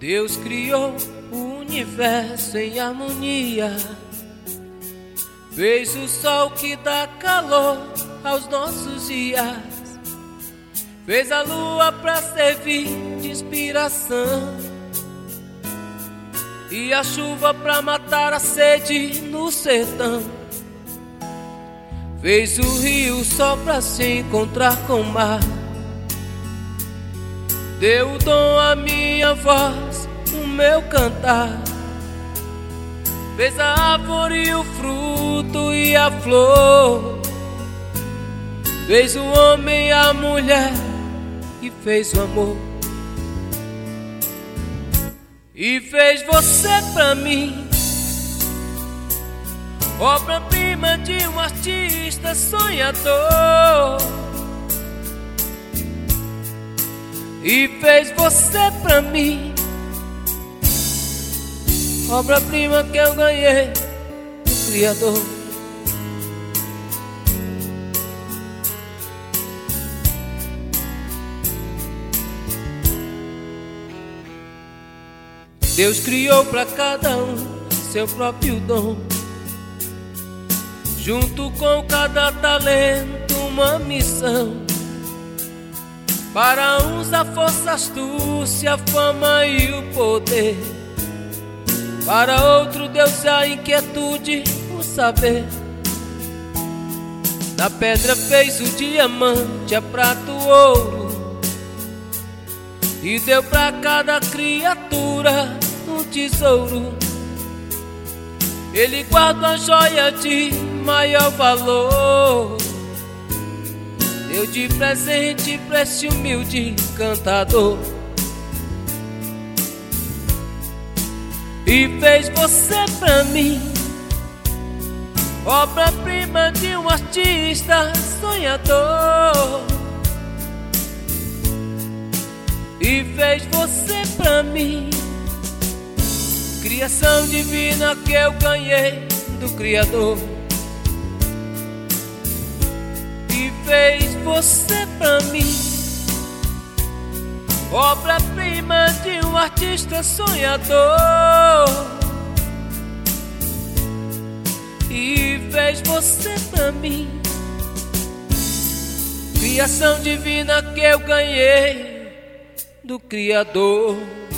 Deus criou o universo em harmonia, fez o sol que dá calor aos nossos dias, fez a lua pra servir de inspiração e a chuva pra matar a sede no sertão. Fez o rio só pra se encontrar com o mar, deu o dom à minha voz, o meu cantar. Fez a árvore, o fruto e a flor, fez o homem e a mulher e fez o amor. E fez você pra mim, obra-prima de um artista sonhador. E fez você pra mim, obra-prima que eu ganhei do Criador. Deus criou pra cada um seu próprio dom, junto com cada talento uma missão. Para uns a força, a astúcia, a fama e o poder, para outro Deus a inquietude, o saber. Na pedra fez o diamante, a prata, o ouro, e deu pra cada criatura um tesouro. Ele guarda a joia de maior valor, deu de presente pra esse humilde cantador. E fez você pra mim, obra-prima de um artista sonhador. E fez você pra mim, criação divina que eu ganhei do Criador. E fez você pra mim, obra-prima de um artista sonhador. E fez você pra mim, criação divina que eu ganhei do Criador.